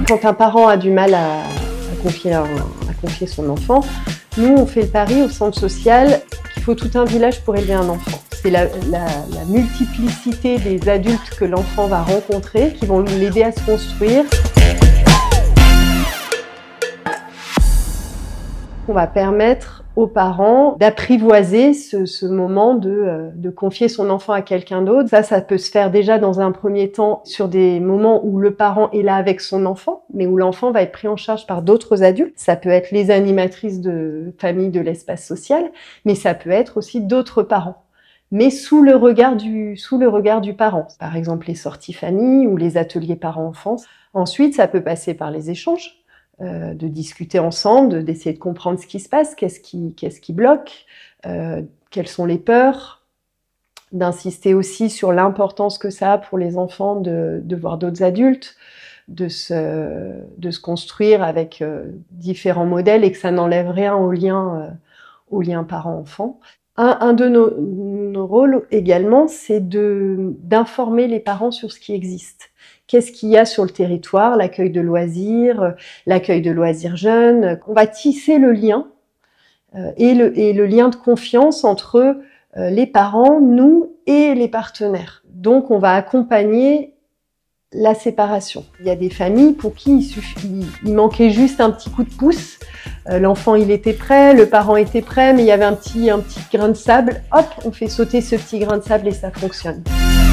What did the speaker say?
Quand un parent a du mal à confier son enfant, nous on fait le pari au centre social qu'il faut tout un village pour élever un enfant. C'est la multiplicité des adultes que l'enfant va rencontrer qui vont l'aider à se construire. On va permettre aux parents d'apprivoiser ce moment de confier son enfant à quelqu'un d'autre. Ça peut se faire déjà dans un premier temps sur des moments où le parent est là avec son enfant, mais où l'enfant va être pris en charge par d'autres adultes. Ça peut être les animatrices de famille de l'espace social, mais ça peut être aussi d'autres parents, mais sous le regard du parent. Par exemple, les sorties famille ou les ateliers parents-enfants. Ensuite, ça peut passer par les échanges. De discuter ensemble, d'essayer de comprendre ce qui se passe, qu'est-ce qui bloque, quelles sont les peurs, d'insister aussi sur l'importance que ça a pour les enfants de voir d'autres adultes, de se construire avec différents modèles et que ça n'enlève rien au lien parent-enfant. Un de nos rôles également, c'est d'informer les parents sur ce qui existe. Qu'est-ce qu'il y a sur le territoire, l'accueil de loisirs jeunes. On va tisser le lien et le lien de confiance entre les parents, nous et les partenaires. Donc on va accompagner la séparation. Il y a des familles pour qui il manquait juste un petit coup de pouce. L'enfant il était prêt, le parent était prêt, mais il y avait un petit grain de sable. Hop, on fait sauter ce petit grain de sable et ça fonctionne.